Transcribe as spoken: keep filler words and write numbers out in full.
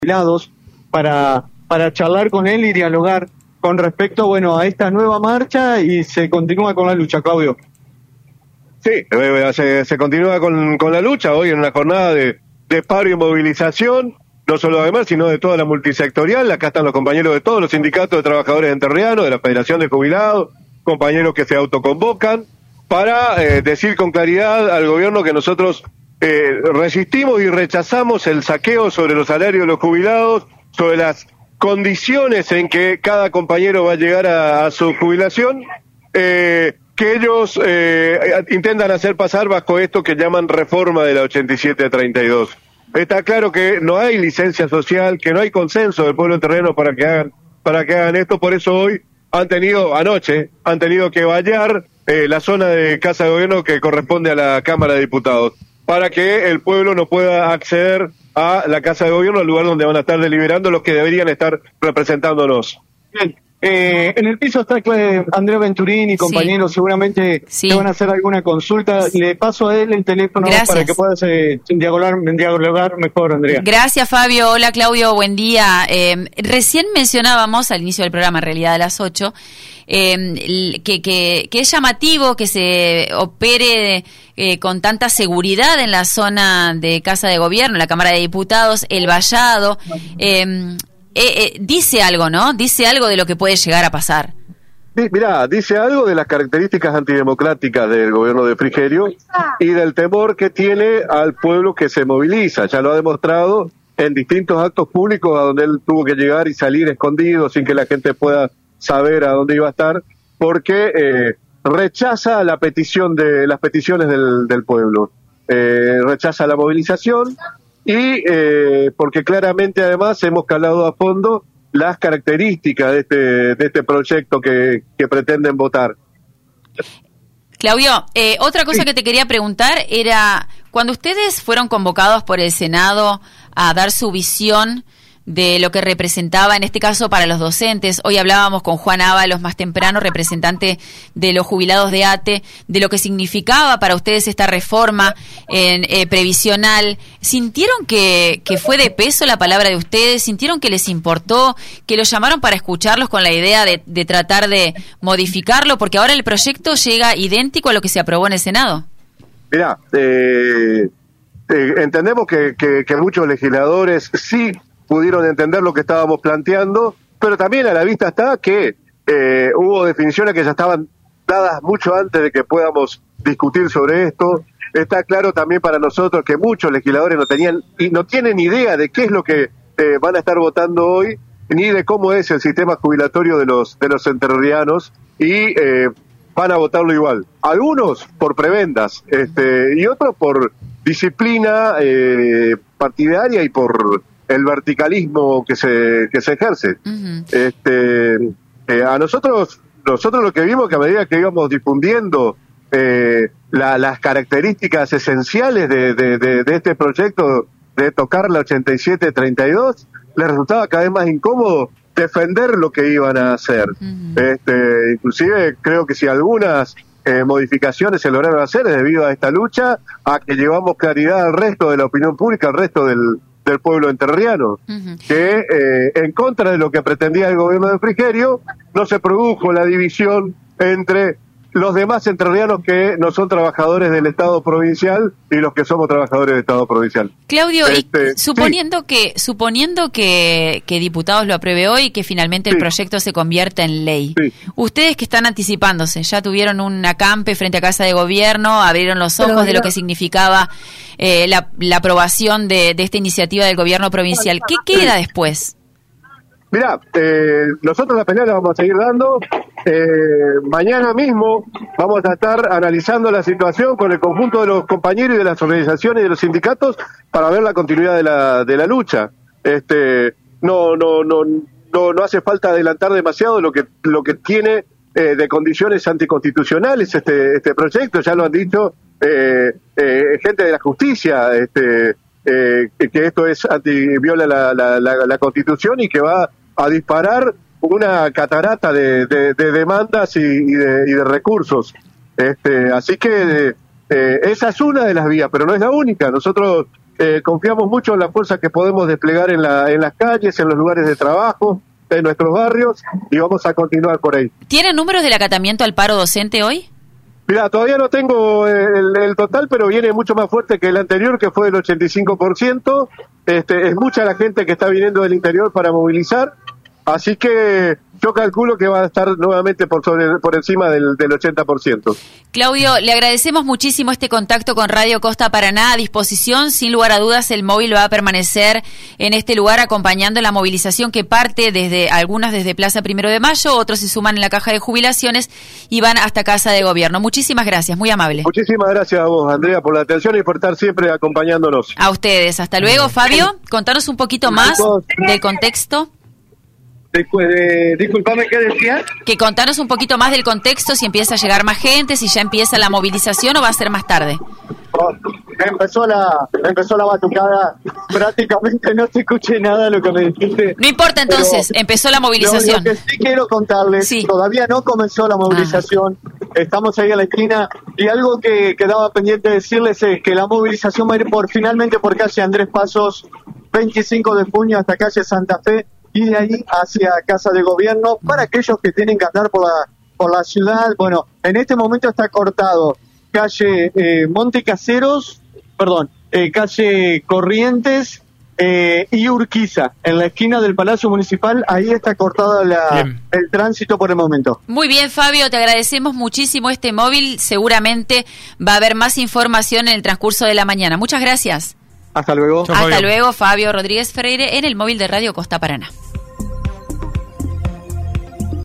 jubilados para, para charlar con él y dialogar con respecto, bueno, a esta nueva marcha y se continúa con la lucha, Claudio. Sí, se, se continúa con, con la lucha hoy en una jornada de, de paro y movilización, no solo de Mer, sino de toda la multisectorial. Acá están los compañeros de todos los sindicatos de trabajadores entrerrianos, de la Federación de Jubilados, compañeros que se autoconvocan para eh, decir con claridad al gobierno que nosotros eh, resistimos y rechazamos el saqueo sobre los salarios de los jubilados, sobre las condiciones en que cada compañero va a llegar a, a su jubilación, eh, que ellos eh, intentan hacer pasar bajo esto que llaman reforma de la ochenta y siete treinta y dos. Está claro que no hay licencia social, que no hay consenso del pueblo entrerriano para que hagan para que hagan esto, por eso hoy han tenido, anoche, han tenido que vallar eh, la zona de Casa de Gobierno que corresponde a la Cámara de Diputados, para que el pueblo no pueda acceder a la Casa de Gobierno, al lugar donde van a estar deliberando los que deberían estar representándonos. Bien. Eh, en el piso está Andrea Venturini y compañeros, sí. Seguramente sí. Te van a hacer alguna consulta. Sí. Le paso a él el teléfono. Gracias. Para que puedas eh, dialogar, dialogar mejor, Andrea. Gracias, Fabio. Hola, Claudio. Buen día. Eh, recién mencionábamos al inicio del programa, en realidad a las ocho, eh, que, que, que es llamativo que se opere eh, con tanta seguridad en la zona de Casa de Gobierno, la Cámara de Diputados, el vallado. Eh, Eh, eh, dice algo, ¿no? Dice algo de lo que puede llegar a pasar. Sí, mirá, dice algo de las características antidemocráticas del gobierno de Frigerio y del temor que tiene al pueblo que se moviliza. Ya lo ha demostrado en distintos actos públicos a donde él tuvo que llegar y salir escondido sin que la gente pueda saber a dónde iba a estar, porque eh, rechaza la petición de las peticiones del, del pueblo, eh, rechaza la movilización. Y eh, porque claramente además hemos calado a fondo las características de este de este proyecto que, que pretenden votar. Claudio, eh, otra cosa sí. que te quería preguntar era, cuando ustedes fueron convocados por el Senado a dar su visión de lo que representaba, en este caso para los docentes, hoy hablábamos con Juan Ábalos más temprano, representante de los jubilados de A T E, de lo que significaba para ustedes esta reforma en, eh, previsional. ¿Sintieron que, que fue de peso la palabra de ustedes? ¿Sintieron que les importó? ¿Que los llamaron para escucharlos con la idea de, de tratar de modificarlo? Porque ahora el proyecto llega idéntico a lo que se aprobó en el Senado. Mirá, eh, eh, entendemos que, que, que muchos legisladores sí pudieron entender lo que estábamos planteando, pero también a la vista está que eh, hubo definiciones que ya estaban dadas mucho antes de que podamos discutir sobre esto. Está claro también para nosotros que muchos legisladores no tenían y no tienen idea de qué es lo que eh, van a estar votando hoy, ni de cómo es el sistema jubilatorio de los de los entrerrianos, y eh, van a votarlo igual. Algunos por prebendas, este, y otros por disciplina eh, partidaria y por el verticalismo que se que se ejerce. Uh-huh. Este, eh, a nosotros nosotros lo que vimos que a medida que íbamos difundiendo eh, la, las características esenciales de, de, de, de este proyecto de tocar la ochenta y siete treinta y dos, les resultaba cada vez más incómodo defender lo que iban a hacer. Uh-huh. Este, inclusive creo que si algunas eh, modificaciones se lograron hacer es debido a esta lucha, a que llevamos claridad al resto de la opinión pública, al resto del del pueblo entrerriano, uh-huh. que eh, en contra de lo que pretendía el gobierno de Frigerio, no se produjo la división entre los demás entrerrianos que no son trabajadores del Estado provincial y los que somos trabajadores del Estado provincial. Claudio, este, y suponiendo sí. que suponiendo que, que diputados lo apruebe hoy y que finalmente sí. el proyecto se convierta en ley, sí. ustedes que están anticipándose, ya tuvieron un acampe frente a Casa de Gobierno, abrieron los ojos Pero, de lo que significaba eh, la, la aprobación de, de esta iniciativa del gobierno provincial. ¿Qué queda sí. después? Mirá, eh, nosotros la pelea la vamos a seguir dando. Eh, mañana mismo vamos a estar analizando la situación con el conjunto de los compañeros y de las organizaciones y de los sindicatos para ver la continuidad de la de la lucha. Este, no no no no no hace falta adelantar demasiado lo que lo que tiene eh, de condiciones anticonstitucionales este este proyecto. Ya lo han dicho eh, eh, gente de la justicia, este, eh, que esto es anti viola la, la la la Constitución y que va a disparar una catarata de, de, de demandas y, y, de, y de recursos. Este, así que eh, esa es una de las vías, pero no es la única. Nosotros eh, confiamos mucho en la fuerza que podemos desplegar en, la, en las calles, en los lugares de trabajo, en nuestros barrios, y vamos a continuar por ahí. ¿Tienen números del acatamiento al paro docente hoy? Mira, todavía no tengo el, el total, pero viene mucho más fuerte que el anterior, que fue del ochenta y cinco por ciento. Este, es mucha la gente que está viniendo del interior para movilizar, así que yo calculo que va a estar nuevamente por sobre por encima del, del ochenta por ciento. Claudio, le agradecemos muchísimo este contacto con Radio Costa Paraná. A disposición, sin lugar a dudas, el móvil va a permanecer en este lugar acompañando la movilización que parte desde algunas desde Plaza Primero de Mayo, otros se suman en la caja de jubilaciones y van hasta Casa de Gobierno. Muchísimas gracias, muy amable. Muchísimas gracias a vos, Andrea, por la atención y por estar siempre acompañándonos. A ustedes, hasta luego. Fabio, contanos un poquito más del contexto. Eh, disculpame, ¿qué decía? Que contanos un poquito más del contexto, si empieza a llegar más gente, si ya empieza la movilización o va a ser más tarde. Oh, empezó la empezó la batucada, prácticamente no te escuché nada de lo que me dijiste. No importa entonces, pero empezó la movilización. Lo, lo que sí quiero contarles, sí. Todavía no comenzó la movilización, ah. Estamos ahí a la esquina, y algo que quedaba pendiente de decirles es que la movilización va a ir por finalmente por calle Andrés Pasos, veinticinco de junio hasta calle Santa Fe, y de ahí hacia Casa de Gobierno, para aquellos que tienen que andar por la, por la ciudad. Bueno, en este momento está cortado calle eh, Montecaseros, perdón, eh, calle Corrientes eh, y Urquiza, en la esquina del Palacio Municipal. Ahí está cortado la, el tránsito por el momento. Muy bien, Fabio, te agradecemos muchísimo este móvil. Seguramente va a haber más información en el transcurso de la mañana. Muchas gracias. Hasta luego. Hasta luego, Fabio Rodríguez Freire en el móvil de Radio Costa Paraná.